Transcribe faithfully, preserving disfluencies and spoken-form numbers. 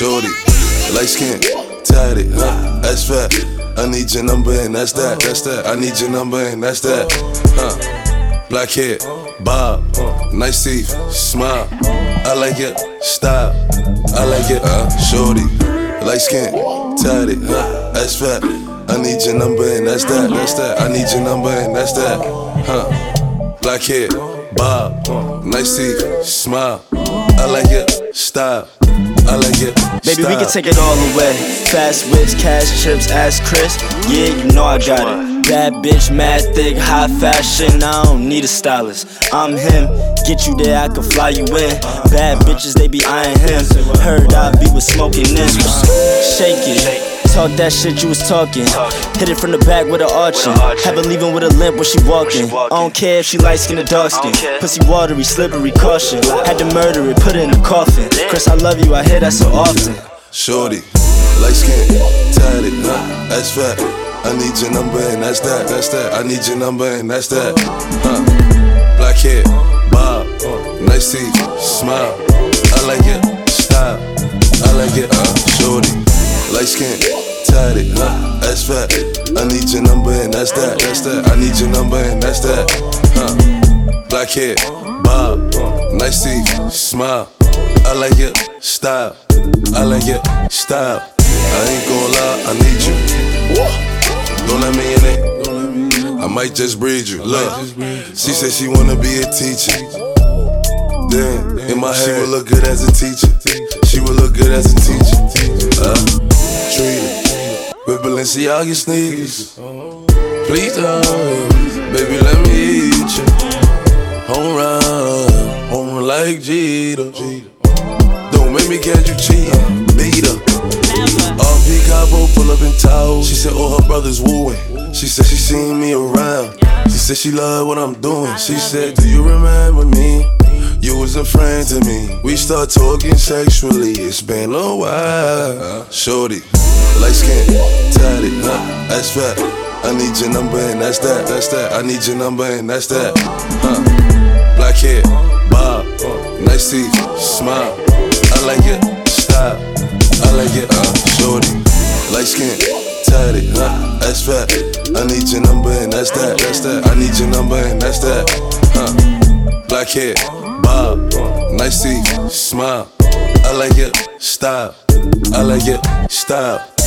shorty, light skin, tatted, huh? That's fat. I need your number and that's that, that's that. I need your number and that's that, huh? Black hair, bob, nice teeth, smile. I like it, style. I like it, uh, shorty, light skin, tatted, huh? That's fat. I need your number and that's that, that's that. I need your number and that's that, huh? Black hair, bob, nice teeth, smile. I like it, style. I like it, baby, style. we can take it all away. Fast whips, cash chips, ass Chris. Yeah, you know I got it. Bad bitch, mad thick, high fashion. I don't need a stylist. I'm him. Get you there, I can fly you in. Bad bitches, they be eyeing him. Heard I be with smoking this. Shake it. Talk that shit you was talking. Hit it from the back with an arching. Have her leaving with a limp when she walking. I don't care if she light skin or dark skin. Pussy watery, slippery, caution. Had to murder it, put it in the coffin. Chris, I love you, I hear that so often. Shorty, light skin, tatted, huh? That's fat. I need your number and that's that, that's that. I need your number and that's that, huh? Black hair, bob, nice teeth, smile. I like it, style. I like it, uh, shorty, light skin, tatted, huh? That's fat. I need your number and that's that, that's that. I need your number and that's that, huh? Black hair, bob, nice teeth, smile. I like it, style. I like it, style. I ain't gon' lie, I need you. Don't let me in it. I might just breed you. Look, she said she wanna be a teacher. Damn, in my head, she would look good as a teacher. She would look good as a teacher. Uh, treat her with Balenciaga sneakers. Please don't, baby, let me eat you. Home run, home run like Jeter. Don't make me catch you cheating, beat her. R P Cabo pull up in Tahoe. She said all her brothers wooing. She said she seen me around. She said she loved what I'm doing. She said, do you remember me? You was a friend to me. We start talking sexually. It's been a while. Shorty, light skin, tatted, huh? That's fat. I need your number and that's that, that's that. I need your number and that's that, huh? Black hair, bob, nice teeth, smile. I like it, style. I like it, uh, shorty, light skin, tatted, huh? That's fat. I need your number and that's that, that's that. I need your number and that's that, huh? Black hair, bob, nice teeth, smile. I like it, style. I like it, style.